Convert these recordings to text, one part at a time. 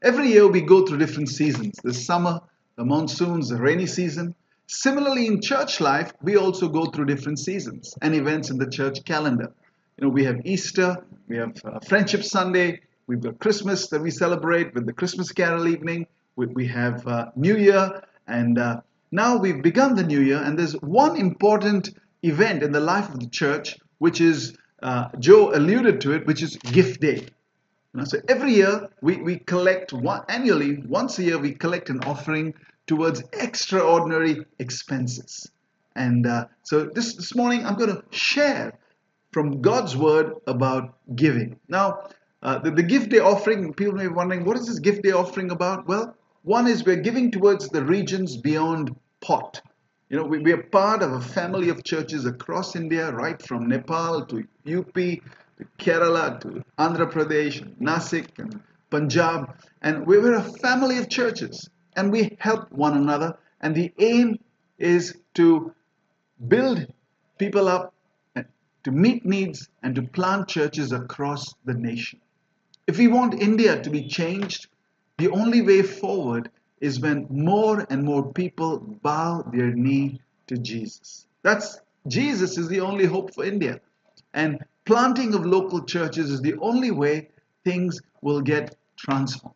Every year we go through different seasons: the summer, the monsoons, the rainy season. Similarly, in church life, we also go through different seasons and events in the church calendar. We have Easter, we have Friendship Sunday, we've got Christmas that we celebrate with the Christmas Carol evening, we have New Year, and now we've begun the New Year, and there's one important event in the life of the church, which is, Joe alluded to it, which is Gift Day. So every year we collect annually, once a year, we collect an offering towards extraordinary expenses. And so this morning I'm going to share from God's word about giving. Now, the gift day offering, people may be wondering, what is this gift day offering about? Well, one is we're giving towards the regions beyond pot. We are part of a family of churches across India, right from Nepal to UP, to Kerala, to Andhra Pradesh, Nasik, and Punjab. And we're a family of churches, and we help one another. And the aim is to build people up, to meet needs, and to plant churches across the nation. If we want India to be changed, the only way forward is when more and more people bow their knee to Jesus. Jesus is the only hope for India. And planting of local churches is the only way things will get transformed.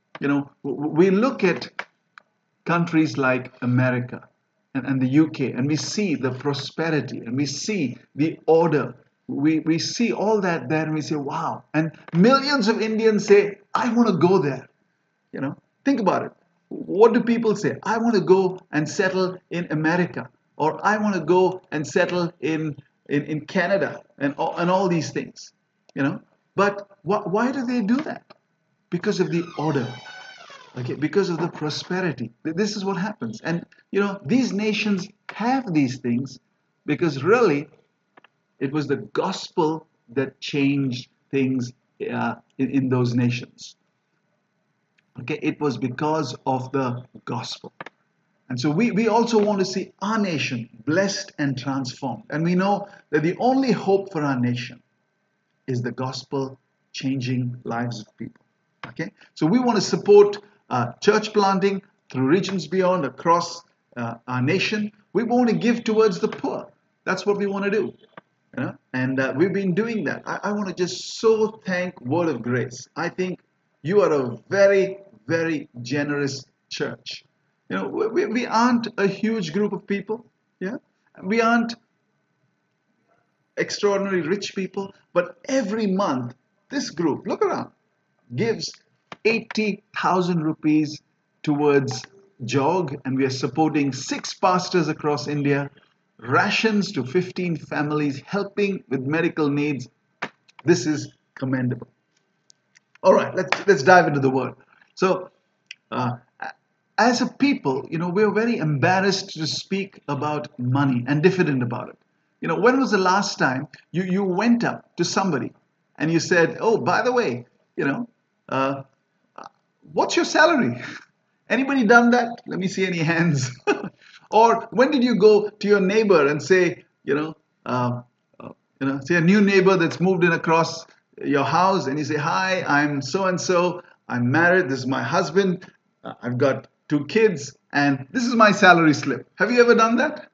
We look at countries like America and the UK, and we see the prosperity, and we see the order. We see all that there, and we say, wow. And millions of Indians say, I want to go there. Think about it. What do people say? I want to go and settle in America, or I want to go and settle in Canada, and all these things. But why do they do that? Because of the order. Okay, because of the prosperity. This is what happens. And these nations have these things because really it was the gospel that changed things in those nations. Okay, it was because of the gospel. And so we also want to see our nation blessed and transformed. And we know that the only hope for our nation is the gospel changing lives of people. Okay, so we want to support church planting through regions beyond, across our nation. We want to give towards the poor. That's what we want to do. And we've been doing that. I want to just so thank Word of Grace. I think you are a very, very generous church. We aren't a huge group of people. Yeah, we aren't extraordinary rich people, but every month this group, look around, gives 80,000 rupees towards JOG, and we are supporting 6 pastors across India, rations to 15 families, helping with medical needs. This is commendable. All right, let's dive into the word. So, as a people, we're very embarrassed to speak about money and diffident about it. When was the last time you went up to somebody and you said, oh, by the way, what's your salary? Anybody done that? Let me see any hands. Or when did you go to your neighbor and say, say a new neighbor that's moved in across your house, and you say, hi, I'm so and so, I'm married, this is my husband, I've got 2 kids, and this is my salary slip. Have you ever done that?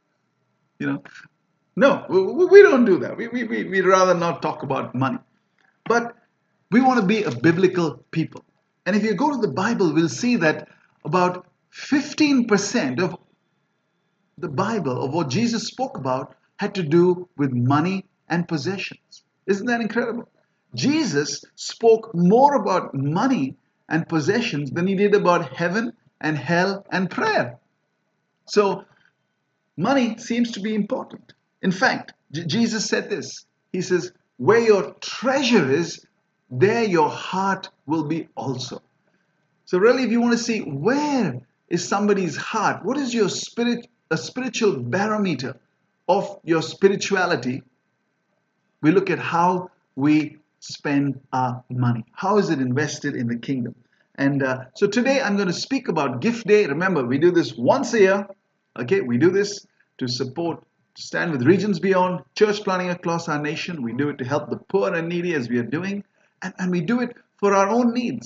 No, we don't do that. We'd rather not talk about money. But we want to be a biblical people. And if you go to the Bible, we'll see that about 15% of the Bible, of what Jesus spoke about, had to do with money and possessions. Isn't that incredible? Jesus spoke more about money and possessions than he did about heaven and hell and prayer. So, money seems to be important. In fact, Jesus said this. He says, where your treasure is, there your heart will be also. So really, if you want to see where is somebody's heart, what is your a spiritual barometer of your spirituality, we look at how we spend our money. How is it invested in the kingdom? And so today I'm going to speak about Gift Day. Remember, we do this once a year. Okay, we do this to support, to stand with Regions Beyond, church planting across our nation. We do it to help the poor and needy as we are doing. And we do it for our own needs.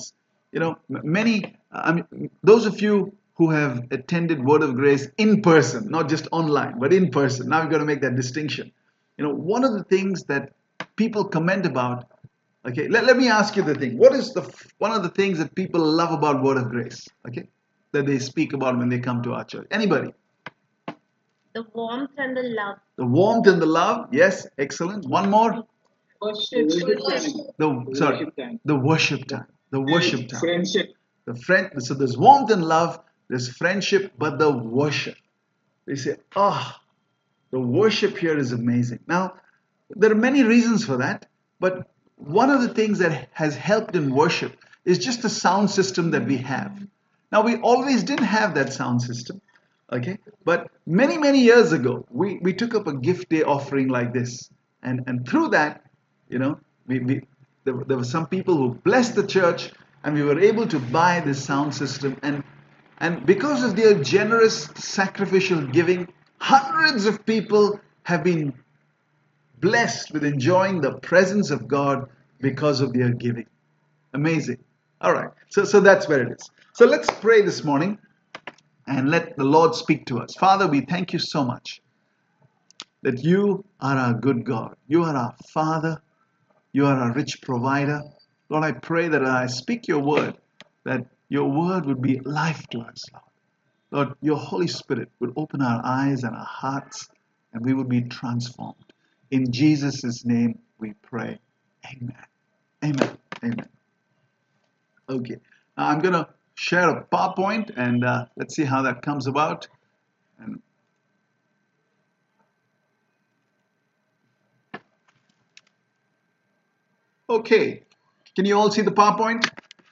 Many, I mean, those of you who have attended Word of Grace in person, not just online, but in person, now we've got to make that distinction. One of the things that people comment about, okay, let me ask you the thing. What is one of the things that people love about Word of Grace, okay, that they speak about when they come to our church? Anybody? The warmth and the love. The warmth and the love, yes, excellent. One more. Worship. The worship time. The worship time. Friendship. So there's warmth and love, there's friendship, but the worship. They say, the worship here is amazing. Now, there are many reasons for that, but one of the things that has helped in worship is just the sound system that we have. Now, we always didn't have that sound system, okay? But many, many years ago, we took up a gift day offering like this. And through that, there were some people who blessed the church, and we were able to buy this sound system. And because of their generous sacrificial giving, hundreds of people have been blessed with enjoying the presence of God because of their giving. Amazing. All right. So that's where it is. So let's pray this morning and let the Lord speak to us. Father, we thank you so much that you are our good God. You are our Father. You are our rich provider. Lord, I pray that as I speak your word, that your word would be life to us, Lord. Lord, your Holy Spirit would open our eyes and our hearts, and we would be transformed. In Jesus' name we pray. Amen. Amen. Amen. Okay. Now I'm going to share a PowerPoint, and let's see how that comes about. And okay. Can you all see the PowerPoint?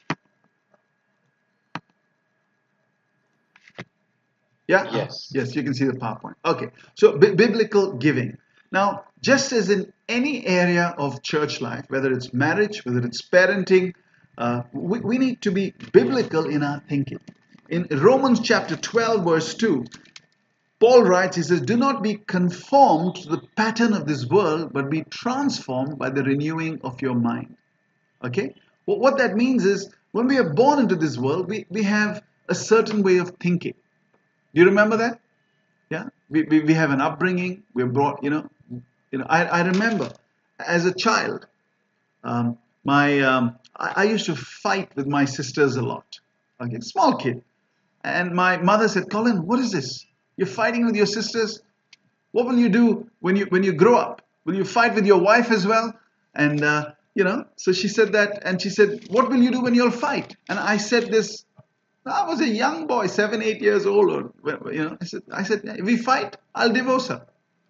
Yeah? Yes. Yes, you can see the PowerPoint. Okay. So biblical giving. Now, just as in any area of church life, whether it's marriage, whether it's parenting, we need to be biblical in our thinking. In Romans chapter 12, verse 2, Paul writes, he says, do not be conformed to the pattern of this world, but be transformed by the renewing of your mind. Okay? Well, what that means is, when we are born into this world, we have a certain way of thinking. Do you remember that? Yeah? We have an upbringing. We're brought, I remember as a child, I used to fight with my sisters a lot. Okay, small kid. And my mother said, Colin, what is this? You're fighting with your sisters? What will you do when you grow up? Will you fight with your wife as well? And, so she said that, and she said, what will you do when you'll fight? And I said this, I was a young boy, 7, 8 years old. I said, if we fight, I'll divorce her.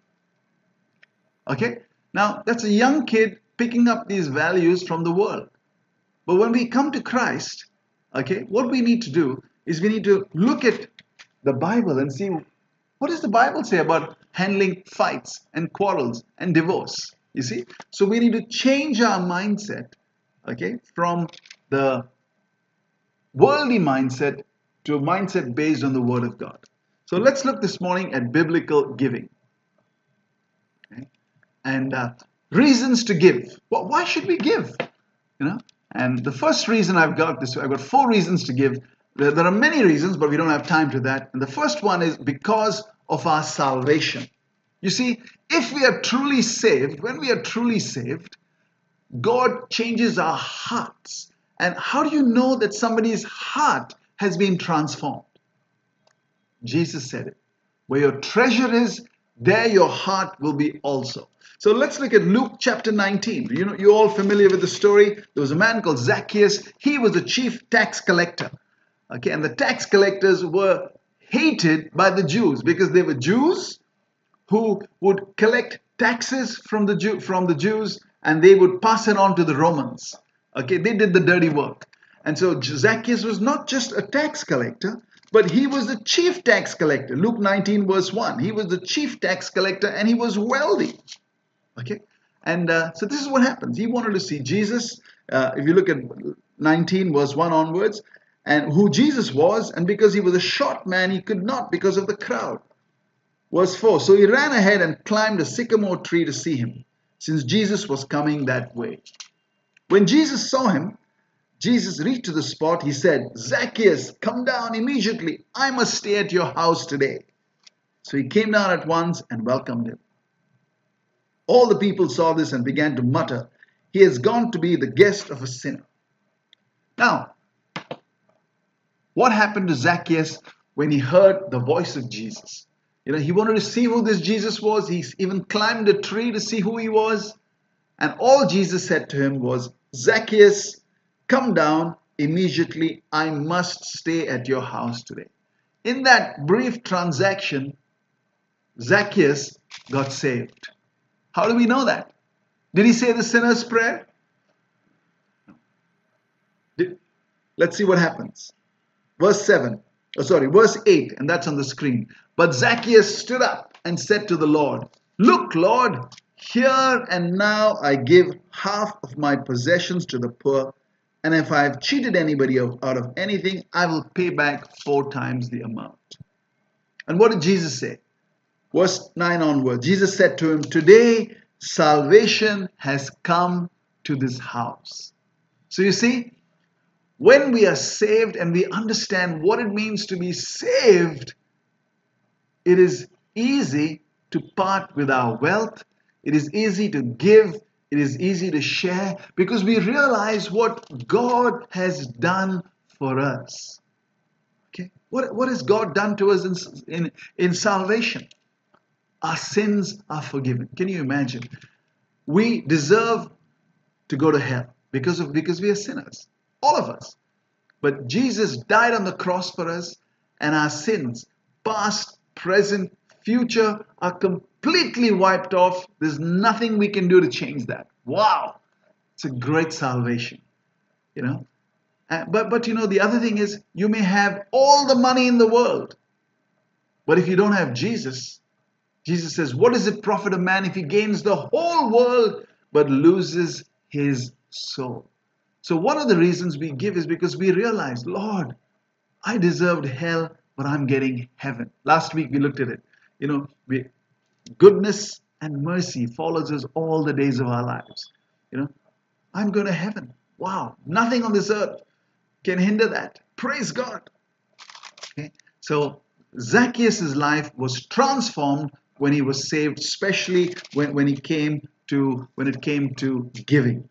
Okay? Now, that's a young kid picking up these values from the world. But when we come to Christ, okay, what we need to do is we need to look at the Bible and see, what does the Bible say about handling fights and quarrels and divorce? You see? So we need to change our mindset, okay, from the worldly mindset to a mindset based on the Word of God. So let's look this morning at biblical giving. Okay? And reasons to give. Well, why should we give? And the first reason I've got 4 reasons to give. There are many reasons, but we don't have time to that. And the first one is because of our salvation. You see, if we are truly saved, when we are truly saved, God changes our hearts. And how do you know that somebody's heart has been transformed? Jesus said it. Where your treasure is, there your heart will be also. So let's look at Luke chapter 19. You're all familiar with the story. There was a man called Zacchaeus. He was a chief tax collector. Okay, and the tax collectors were hated by the Jews because they were Jews who would collect taxes from the Jews, and they would pass it on to the Romans. Okay, they did the dirty work. And so Zacchaeus was not just a tax collector, but he was the chief tax collector. Luke 19 verse 1. He was the chief tax collector, and he was wealthy. Okay, and so this is what happens. He wanted to see Jesus. If you look at 19 verse 1 onwards, and who Jesus was, and because he was a short man, he could not because of the crowd. Verse 4, so he ran ahead and climbed a sycamore tree to see him, since Jesus was coming that way. When Jesus saw him, Jesus reached to the spot. He said, Zacchaeus, come down immediately. I must stay at your house today. So he came down at once and welcomed him. All the people saw this and began to mutter, he has gone to be the guest of a sinner. Now, what happened to Zacchaeus when he heard the voice of Jesus? He wanted to see who this Jesus was. He even climbed a tree to see who he was. And all Jesus said to him was, Zacchaeus, come down immediately. I must stay at your house today. In that brief transaction, Zacchaeus got saved. How do we know that? Did he say the sinner's prayer? Let's see what happens. Verse 8, and that's on the screen. But Zacchaeus stood up and said to the Lord, Look, Lord, here and now I give half of my possessions to the poor, and if I have cheated anybody out of anything, I will pay back 4 times the amount. And what did Jesus say? Verse 9 onward, Jesus said to him, Today salvation has come to this house. So you see, when we are saved and we understand what it means to be saved, it is easy to part with our wealth. It is easy to give. It is easy to share because we realize what God has done for us. Okay, what has God done to us in salvation? Our sins are forgiven. Can you imagine? We deserve to go to hell because we are sinners. All of us. But Jesus died on the cross for us, and our sins, past, present, future, are completely wiped off. There's nothing we can do to change that. Wow! It's a great salvation. But the other thing is, you may have all the money in the world, but if you don't have Jesus, Jesus says, what does it profit a man if he gains the whole world but loses his soul? So one of the reasons we give is because we realize, Lord, I deserved hell, but I'm getting heaven. Last week we looked at it. Goodness and mercy follows us all the days of our lives. I'm going to heaven. Wow. Nothing on this earth can hinder that. Praise God. Okay. So Zacchaeus' life was transformed when he was saved, especially when it came to giving.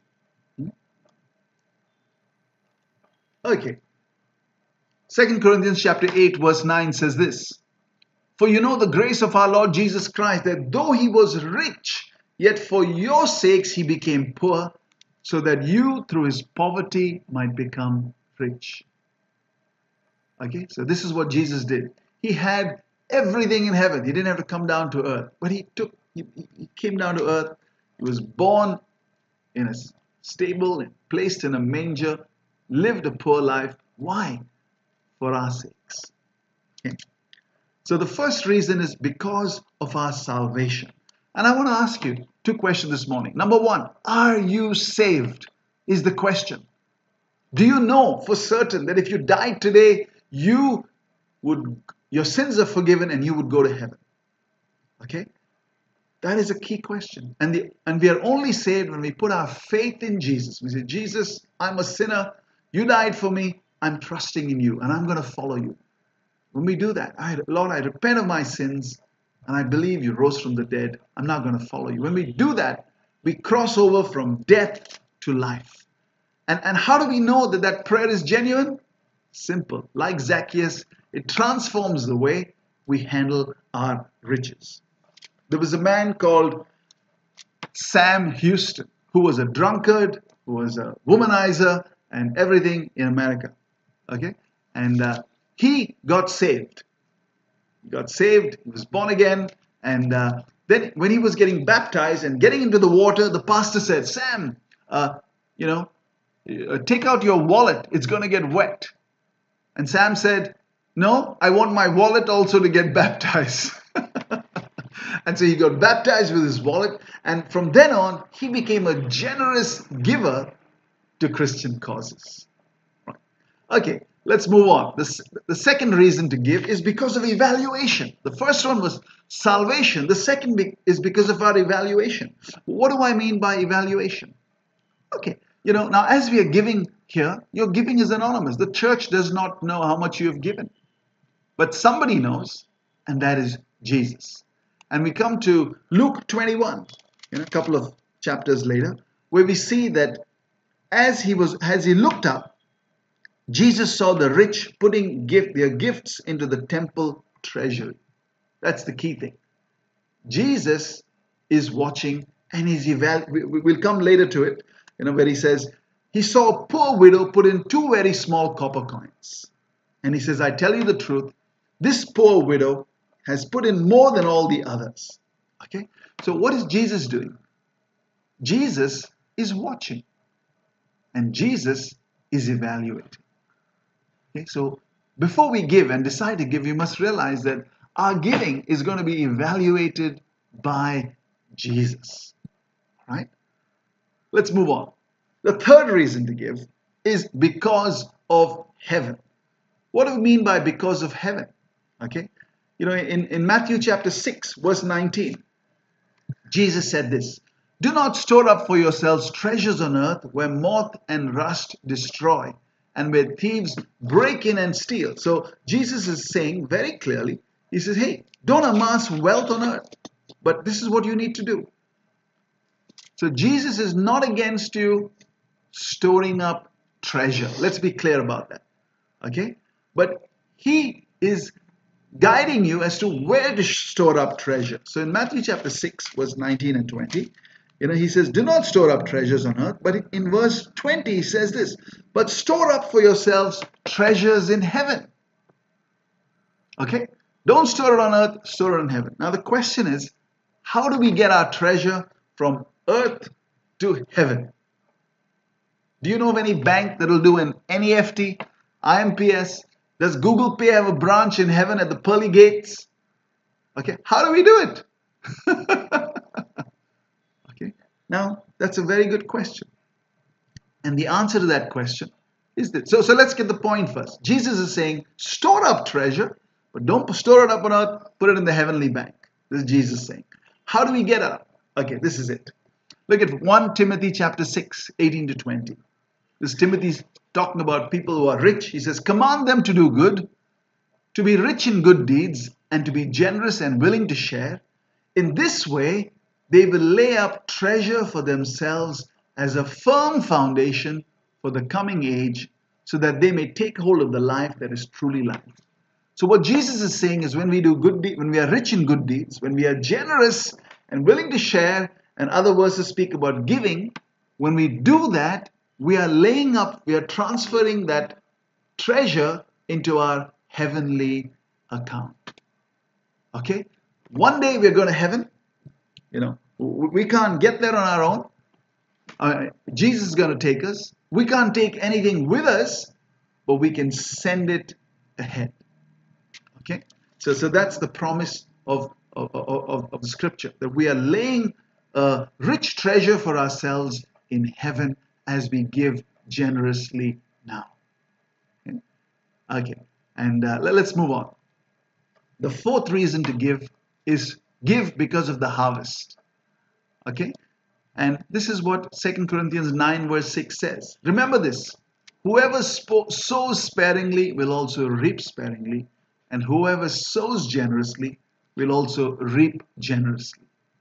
Okay. 2 Corinthians chapter 8 verse 9 says this. For you know the grace of our Lord Jesus Christ, that though he was rich, yet for your sakes he became poor, so that you through his poverty might become rich. Okay, so this is what Jesus did. He had everything in heaven. He didn't have to come down to earth, but he came down to earth. He was born in a stable and placed in a manger, lived a poor life. Why? For our sakes. Okay. So the first reason is because of our salvation. And I want to ask you 2 questions this morning. Number 1, are you saved? Is the question. Do you know for certain that if you died today, your sins are forgiven and you would go to heaven? Okay? That is a key question. And we are only saved when we put our faith in Jesus. We say, Jesus, I'm a sinner. You died for me. I'm trusting in you and I'm going to follow you. When we do that, Lord, I repent of my sins and I believe you rose from the dead. I'm not going to follow you. When we do that, we cross over from death to life. And how do we know that prayer is genuine? Simple. Like Zacchaeus, it transforms the way we handle our riches. There was a man called Sam Houston who was a drunkard, who was a womanizer and everything in America. Okay? And he got saved. He got saved, he was born again, and then when he was getting baptized and getting into the water, the pastor said, Sam, take out your wallet, it's going to get wet. And Sam said, no, I want my wallet also to get baptized. And so he got baptized with his wallet, and from then on, he became a generous giver to Christian causes. Right. Okay. Let's move on. The second reason to give is because of evaluation. The first one was salvation. The second is because of our evaluation. What do I mean by evaluation? Okay, Now as we are giving here, your giving is anonymous. The church does not know how much you have given. But somebody knows, and that is Jesus. And we come to Luke 21, a couple of chapters later, where we see that as he looked up, Jesus saw the rich putting their gifts into the temple treasury. That's the key thing. Jesus is watching, and we'll come later to it, where he says, he saw a poor widow put in 2 very small copper coins. And he says, I tell you the truth, this poor widow has put in more than all the others. Okay? So what is Jesus doing? Jesus is watching. And Jesus is evaluating. Okay? So before we give and decide to give, we must realize that our giving is going to be evaluated by Jesus. Right? Let's move on. The third reason to give is because of heaven. What do we mean by because of heaven? Okay? In Matthew chapter 6, verse 19, Jesus said this, do not store up for yourselves treasures on earth where moth and rust destroy and where thieves break in and steal. So Jesus is saying very clearly, he says, hey, don't amass wealth on earth, but this is what you need to do. So Jesus is not against you storing up treasure. Let's be clear about that. Okay? But he is guiding you as to where to store up treasure. So in Matthew chapter 6, verse 19 and 20, he says, do not store up treasures on earth. But in verse 20, he says this, but store up for yourselves treasures in heaven. Okay? Don't store it on earth, store it in heaven. Now the question is, how do we get our treasure from earth to heaven? Do you know of any bank that will do an NEFT, IMPS? Does Google Pay have a branch in heaven at the pearly gates? Okay, how do we do it? Okay, now that's a very good question. And the answer to that question is this. So let's get the point first. Jesus is saying, store up treasure, but don't store it up on earth, put it in the heavenly bank. This is Jesus saying. How do we get it up? Okay, this is it. Look at 1 Timothy chapter 6, 18 to 20. This Timothy's talking about people who are rich. He says, command them to do good, to be rich in good deeds, and to be generous and willing to share. In this way, they will lay up treasure for themselves as a firm foundation for the coming age, so that they may take hold of the life that is truly life. So what Jesus is saying is when we do when we are rich in good deeds, when we are generous and willing to share, and other verses speak about giving, when we do that, we are transferring that treasure into our heavenly account. Okay? One day we're going to heaven. We can't get there on our own. Jesus is going to take us. We can't take anything with us, but we can send it ahead. Okay? So that's the promise of the scripture, that we are laying a rich treasure for ourselves in heaven as we give generously now. Okay, and let's move on. The fourth reason to give is give because of the harvest. Okay, and this is what 2 Corinthians 9 verse 6 says. Remember this, whoever sows sparingly will also reap sparingly, and whoever sows generously will also reap generously.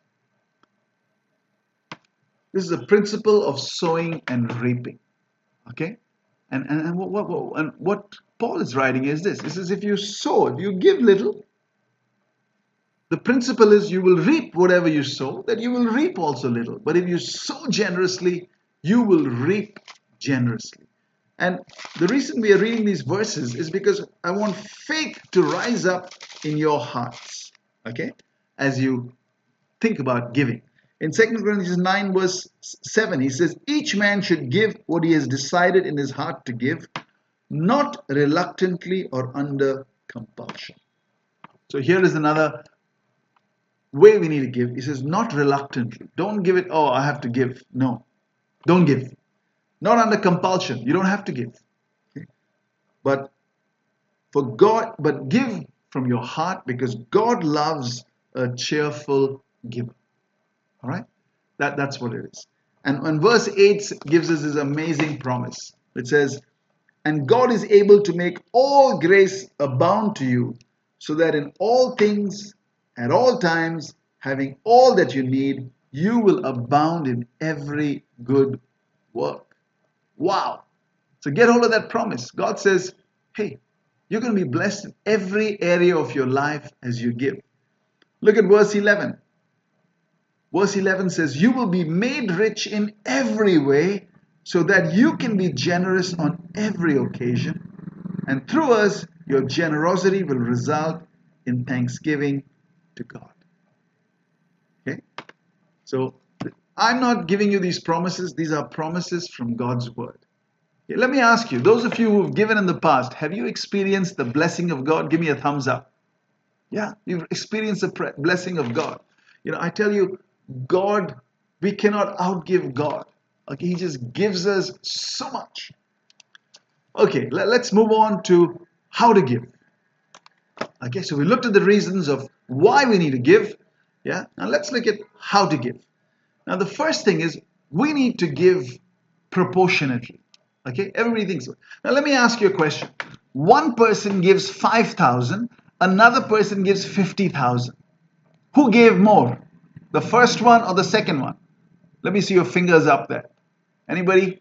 This is a principle of sowing and reaping. Okay? And what Paul is writing is this. He says, if you sow, if you give little, the principle is you will reap whatever you sow, that you will reap also little. But if you sow generously, you will reap generously. And the reason we are reading these verses is because I want faith to rise up in your hearts. Okay? As you think about giving. In 2 Corinthians 9 verse 7, he says, each man should give what he has decided in his heart to give, not reluctantly or under compulsion. So here is another way we need to give. He says, not reluctantly. Don't give it, oh, I have to give. No, don't give. Not under compulsion. You don't have to give. Okay? But give from your heart, because God loves a cheerful giver. All right? That's what it is. And verse 8 gives us this amazing promise. It says, and God is able to make all grace abound to you, so that in all things, at all times, having all that you need, you will abound in every good work. Wow. So get hold of that promise. God says, hey, you're going to be blessed in every area of your life as you give. Look at verse 11. Verse 11 says, you will be made rich in every way so that you can be generous on every occasion. And through us, your generosity will result in thanksgiving to God. Okay? So I'm not giving you these promises. These are promises from God's word. Okay, let me ask you, those of you who've given in the past, have you experienced the blessing of God? Give me a thumbs up. Yeah, you've experienced the blessing of God. I tell you, God, we cannot outgive God. Okay, He just gives us so much. Okay, let's move on to how to give. Okay, so we looked at the reasons of why we need to give. Yeah, now let's look at how to give. Now the first thing is we need to give proportionately. Okay, everybody thinks so. Now let me ask you a question. One person gives 5,000, another person gives 50,000. Who gave more? The first one or the second one? Let me see your fingers up there. Anybody?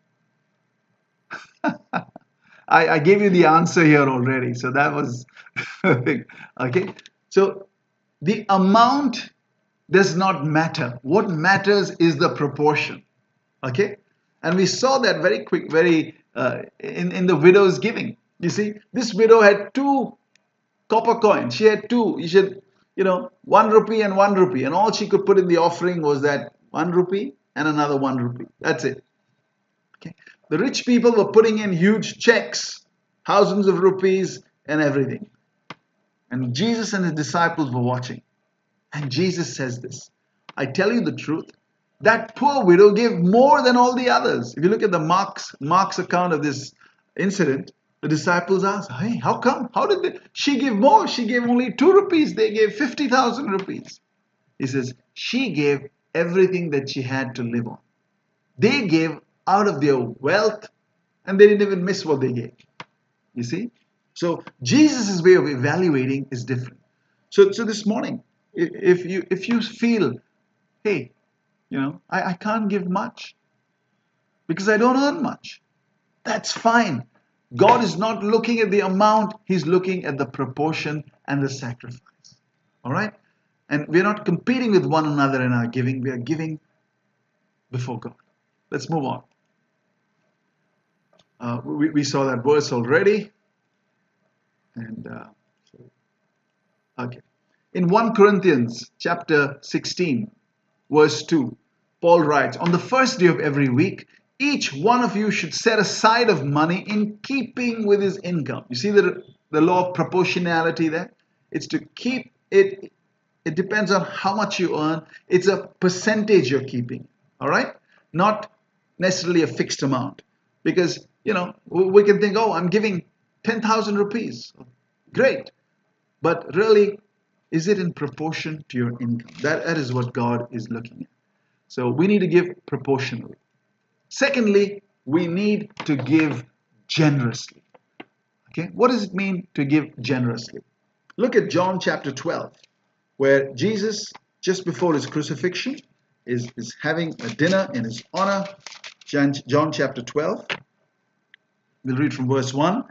I gave you the answer here already, so that was okay. So the amount does not matter. What matters is the proportion. Okay, and we saw that very quick, in the widow's giving. You see, this widow had 2 copper coins. She had 2. You should, 1 rupee and 1 rupee, and all she could put in the offering was that 1 rupee and another 1 rupee. That's it. Okay. The rich people were putting in huge checks, thousands of rupees and everything. And Jesus and his disciples were watching. And Jesus says this, I tell you the truth, that poor widow gave more than all the others. If you look at the Mark's account of this incident, the disciples asked, hey, how come? How did she give more? She gave only 2 rupees. They gave 50,000 rupees. He says, she gave everything that she had to live on. They gave out of their wealth, and they didn't even miss what they gave. You see? So Jesus' way of evaluating is different. So this morning, if you feel, hey, I can't give much because I don't earn much, that's fine. God is not looking at the amount, He's looking at the proportion and the sacrifice. All right? And we're not competing with one another in our giving. We are giving before God. Let's move on. We saw that verse already. And okay. In 1 Corinthians chapter 16, verse 2, Paul writes, on the first day of every week, each one of you should set aside of money in keeping with his income. You see the law of proportionality there? It's to keep it. It depends on how much you earn. It's a percentage you're keeping. All right? Not necessarily a fixed amount. Because, we can think, oh, I'm giving 10,000 rupees. Great. But really, is it in proportion to your income? That is what God is looking at. So we need to give proportionally. Secondly, we need to give generously. Okay, what does it mean to give generously? Look at John chapter 12, where Jesus, just before his crucifixion, is having a dinner in his honor. John chapter 12. We'll read from verse 1.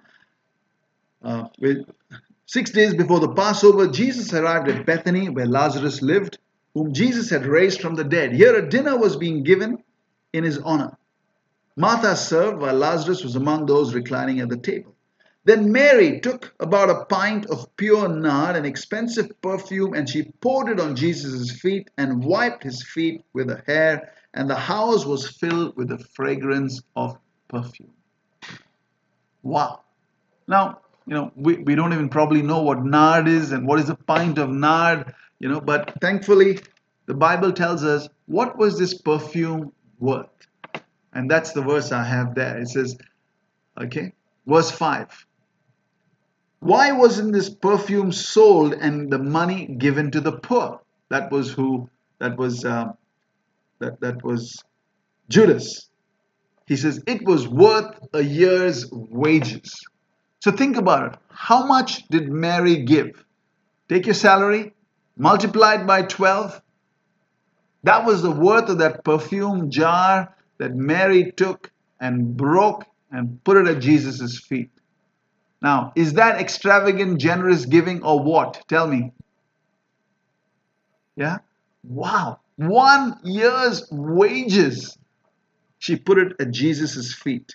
6 days before the Passover, Jesus arrived at Bethany, where Lazarus lived, whom Jesus had raised from the dead. Here a dinner was being given in his honor. Martha served, while Lazarus was among those reclining at the table. Then Mary took about a pint of pure nard, an expensive perfume, and she poured it on Jesus' feet and wiped his feet with her hair, and the house was filled with the fragrance of perfume. Wow. Now, we don't even probably know what nard is and what is a pint of nard, but thankfully the Bible tells us what was this perfume worth. And that's the verse I have there. It says, okay, verse 5. Why wasn't this perfume sold and the money given to the poor? That was Judas. He says it was worth a year's wages. So think about it. How much did Mary give? Take your salary, multiply it by 12. That was the worth of that perfume jar that Mary took and broke and put it at Jesus' feet. Now, is that extravagant, generous giving or what? Tell me. Yeah? Wow. 1 year's wages. She put it at Jesus' feet.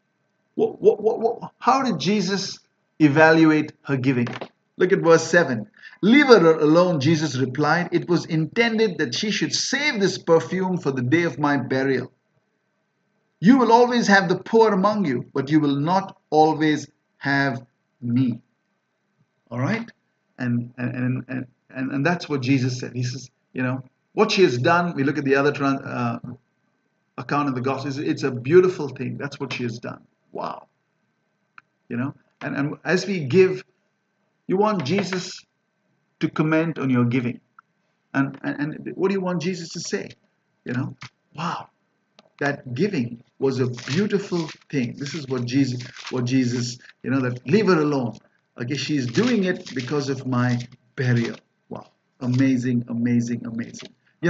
How did Jesus evaluate her giving? Look at verse 7. Leave her alone, Jesus replied. It was intended that she should save this perfume for the day of my burial. You will always have the poor among you, but you will not always have me. All right? And that's what Jesus said. He says, what she has done, we look at the other account of the gospel, it's a beautiful thing. That's what she has done. Wow. And as we give, you want Jesus to comment on your giving. And what do you want Jesus to say? Wow, that giving was a beautiful thing. This is what Jesus, that leave her alone. Okay, she's doing it because of my burial. Wow, amazing, amazing, amazing.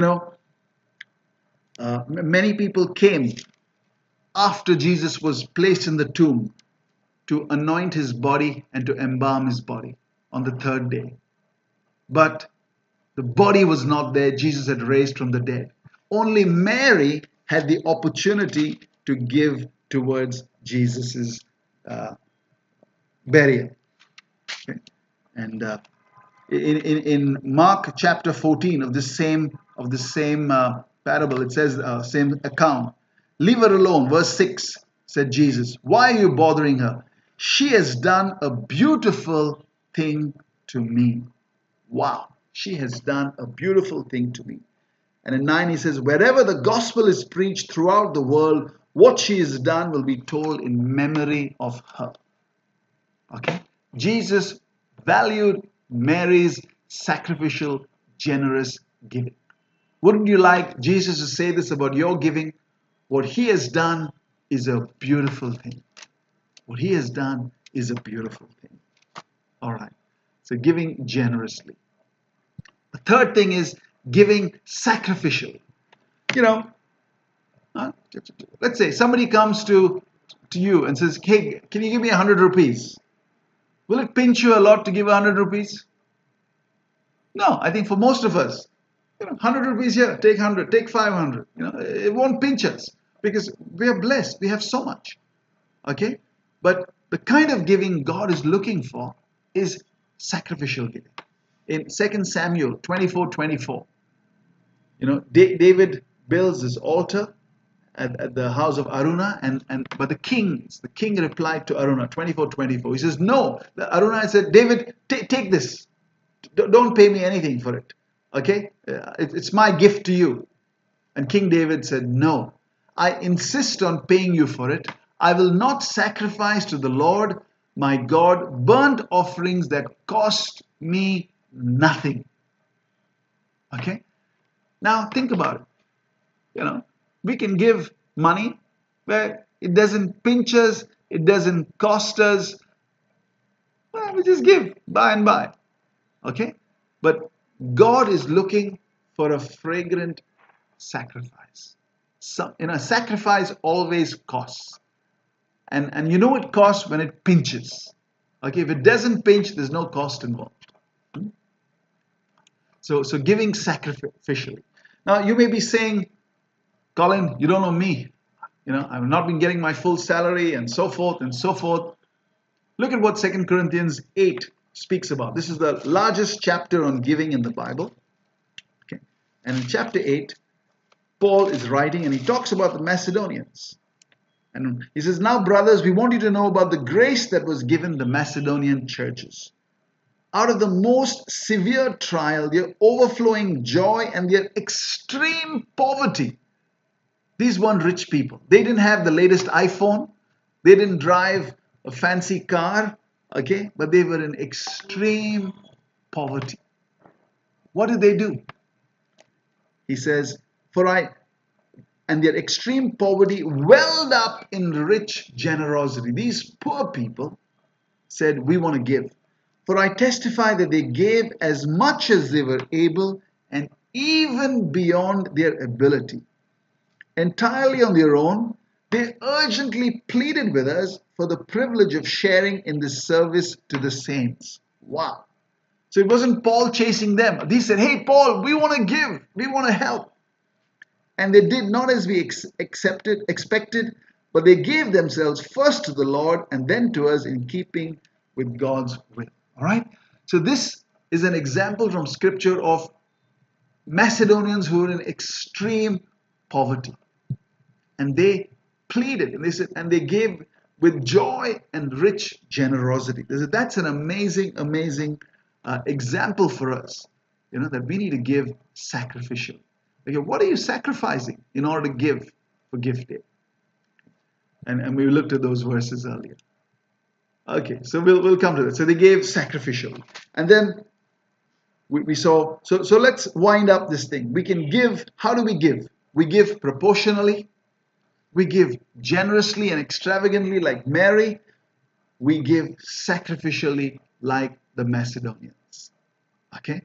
Many people came after Jesus was placed in the tomb to anoint his body and to embalm his body on the third day. But the body was not there. Jesus had raised from the dead. Only Mary had the opportunity to give towards Jesus' burial. Okay? And in Mark chapter 14 of the same parable, it says same account. Leave her alone. Verse 6 said Jesus, why are you bothering her? She has done a beautiful thing to me. Wow, she has done a beautiful thing to me. And in 9 he says, wherever the gospel is preached throughout the world, what she has done will be told in memory of her. Okay? Jesus valued Mary's sacrificial, generous giving. Wouldn't you like Jesus to say this about your giving? What he has done is a beautiful thing. What he has done is a beautiful thing. All right. So giving generously. The third thing is giving sacrificially. Let's say somebody comes to you and says, hey, can you give me 100 rupees? Will it pinch you a lot to give 100 rupees? No, I think for most of us, 100 rupees here, take 100, take 500. It won't pinch us because we are blessed. We have so much. Okay? But the kind of giving God is looking for is sacrificial giving. In 2 Samuel 24:24, David builds this altar at the house of Aruna, but the king replied to Aruna 24:24. He says, no. Aruna said, David, take this. Don't pay me anything for it. Okay? It's my gift to you. And King David said, no. I insist on paying you for it. I will not sacrifice to the Lord my God burnt offerings that cost me nothing. Okay? Now think about it. We can give money where it doesn't pinch us, it doesn't cost us. Well, we just give by and by. Okay? But God is looking for a fragrant sacrifice. Sacrifice always costs. And it costs when it pinches. Okay, if it doesn't pinch, there's no cost involved. So giving sacrificially. Now you may be saying, Colin, you don't know me. I've not been getting my full salary and so forth and so forth. Look at what 2 Corinthians 8 speaks about. This is the largest chapter on giving in the Bible. Okay. And in chapter 8, Paul is writing and he talks about the Macedonians. And he says, now brothers, we want you to know about the grace that was given the Macedonian churches. Out of the most severe trial, their overflowing joy and their extreme poverty. These weren't rich people. They didn't have the latest iPhone. They didn't drive a fancy car. Okay, but they were in extreme poverty. What did they do? He says, and their extreme poverty welled up in rich generosity. These poor people said, "We want to give. For I testify that they gave as much as they were able and even beyond their ability. Entirely on their own, they urgently pleaded with us for the privilege of sharing in this service to the saints." Wow. So it wasn't Paul chasing them. They said, "Hey, Paul, we want to give. We want to help." And they did not as we expected, but they gave themselves first to the Lord and then to us in keeping with God's will. All right? So this is an example from Scripture of Macedonians who were in extreme poverty. And they pleaded, and they said, and they gave with joy and rich generosity. That's an amazing, amazing example for us, that we need to give sacrificially. Okay, what are you sacrificing in order to give for gift day? And we looked at those verses earlier. Okay, so we'll come to that. So they gave sacrificially, and then we saw. So let's wind up this thing. We can give. How do we give? We give proportionally. We give generously and extravagantly, like Mary. We give sacrificially, like the Macedonians. Okay.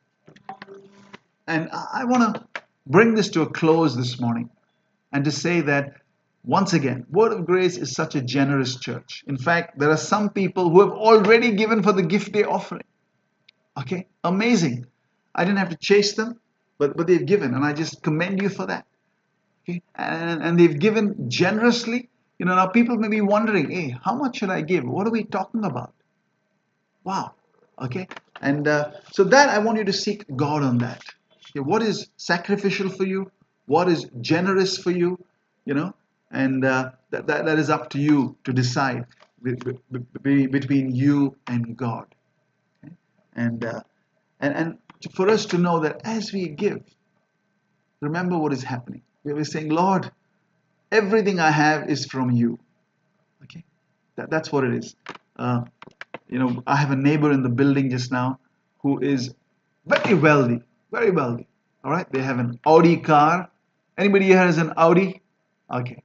And I want to bring this to a close this morning and to say that, once again, Word of Grace is such a generous church. In fact, there are some people who have already given for the gift day offering. Okay, amazing. I didn't have to chase them, but they've given, and I just commend you for that. Okay, and they've given generously. Now people may be wondering, hey, how much should I give? What are we talking about? Wow. Okay, and so that I want you to seek God on that. Okay, what is sacrificial for you? What is generous for you? And that is up to you to decide between you and God. Okay? And for us to know that as we give, remember what is happening. We're saying, Lord, everything I have is from you. Okay, that's what it is. I have a neighbor in the building just now who is very wealthy, very wealthy. All right, they have an Audi car. Anybody here has an Audi? Okay,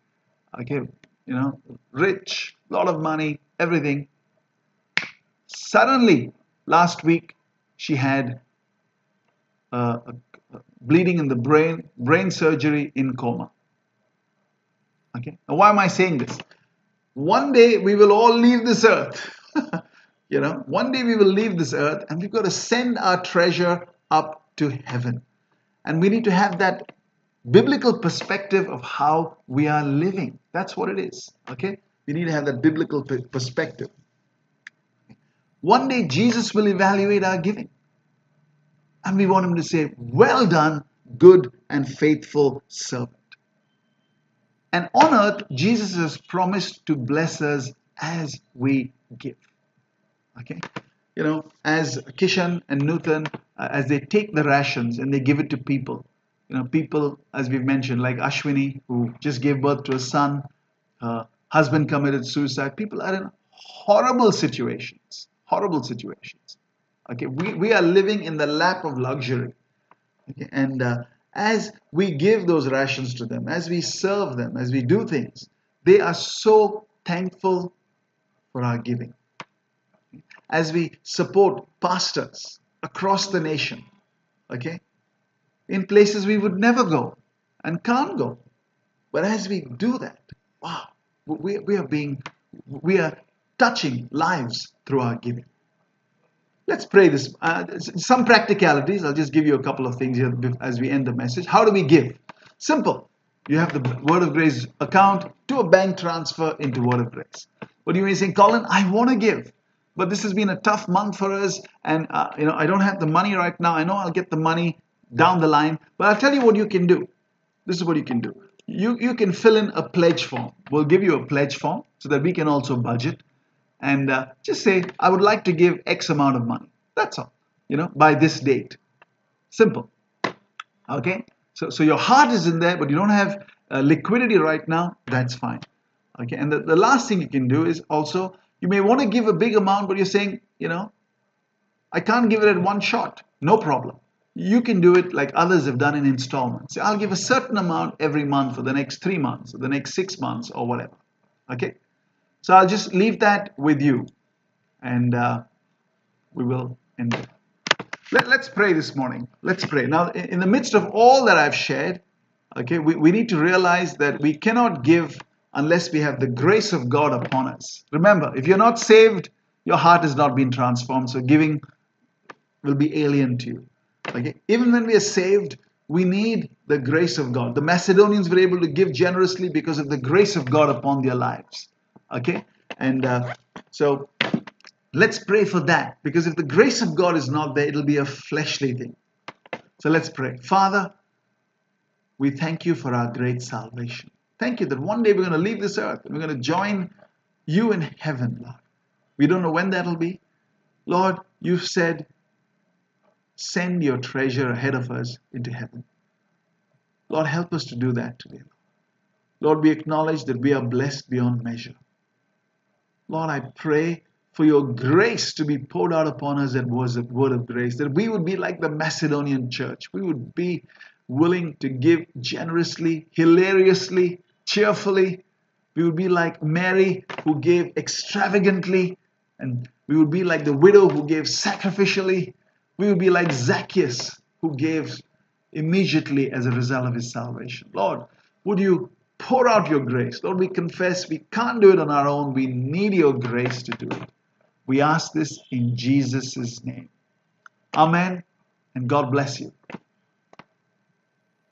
rich, lot of money, everything. Suddenly, last week, she had bleeding in the brain surgery, in coma. Okay, now why am I saying this? One day we will all leave this earth. One day we will leave this earth, and we've got to send our treasure up to heaven. And we need to have that biblical perspective of how we are living. That's what it is. Okay? We need to have that biblical perspective. One day Jesus will evaluate our giving. And we want him to say, "Well done, good and faithful servant." And on earth, Jesus has promised to bless us as we give. Okay? As Kishan and Nuthan, as they take the rations and they give it to people, people, as we've mentioned, like Ashwini, who just gave birth to a son, her husband committed suicide. People are in horrible situations. Okay, we are living in the lap of luxury. Okay, and as we give those rations to them, as we serve them, as we do things, they are so thankful for our giving. As we support pastors across the nation, okay, in places we would never go and can't go. But as we do that, wow, we are touching lives through our giving. Let's pray this. Some practicalities. I'll just give you a couple of things here as we end the message. How do we give? Simple. You have the Word of Grace account, to a bank transfer into Word of Grace. But you may say, Colin, I want to give, but this has been a tough month for us, and I don't have the money right now. I know I'll get the money down the line, but I'll tell you what you can do. This is what you can do. You can fill in a pledge form. We'll give you a pledge form so that we can also budget. And just say, I would like to give X amount of money. That's all, by this date. Simple. Okay? So your heart is in there, but you don't have liquidity right now. That's fine. Okay? And the last thing you can do is also, you may want to give a big amount, but you're saying, I can't give it at one shot. No problem. you can do it like others have done in installments. Say, I'll give a certain amount every month for the next 3 months, or the next 6 months, or whatever. Okay? So I'll just leave that with you, and we will end it. Let's pray this morning. Let's pray. Now, in the midst of all that I've shared, okay, we need to realize that we cannot give unless we have the grace of God upon us. Remember, if you're not saved, your heart has not been transformed, so giving will be alien to you. Okay? Even when we are saved, we need the grace of God. The Macedonians were able to give generously because of the grace of God upon their lives. Okay? And so let's pray for that, because if the grace of God is not there, it'll be a fleshly thing. So let's pray. Father, we thank you for our great salvation. Thank you that one day we're going to leave this earth and we're going to join you in heaven, Lord. We don't know when that'll be. Lord, you've said, send your treasure ahead of us into heaven. Lord, help us to do that today. Lord, we acknowledge that we are blessed beyond measure. Lord, I pray for your grace to be poured out upon us that was a word of grace, that we would be like the Macedonian church. We would be willing to give generously, hilariously, cheerfully. We would be like Mary, who gave extravagantly, and we would be like the widow who gave sacrificially. We would be like Zacchaeus, who gave immediately as a result of his salvation. Lord, would you pour out your grace? Lord, we confess we can't do it on our own. We need your grace to do it. We ask this in Jesus' name. Amen, and God bless you.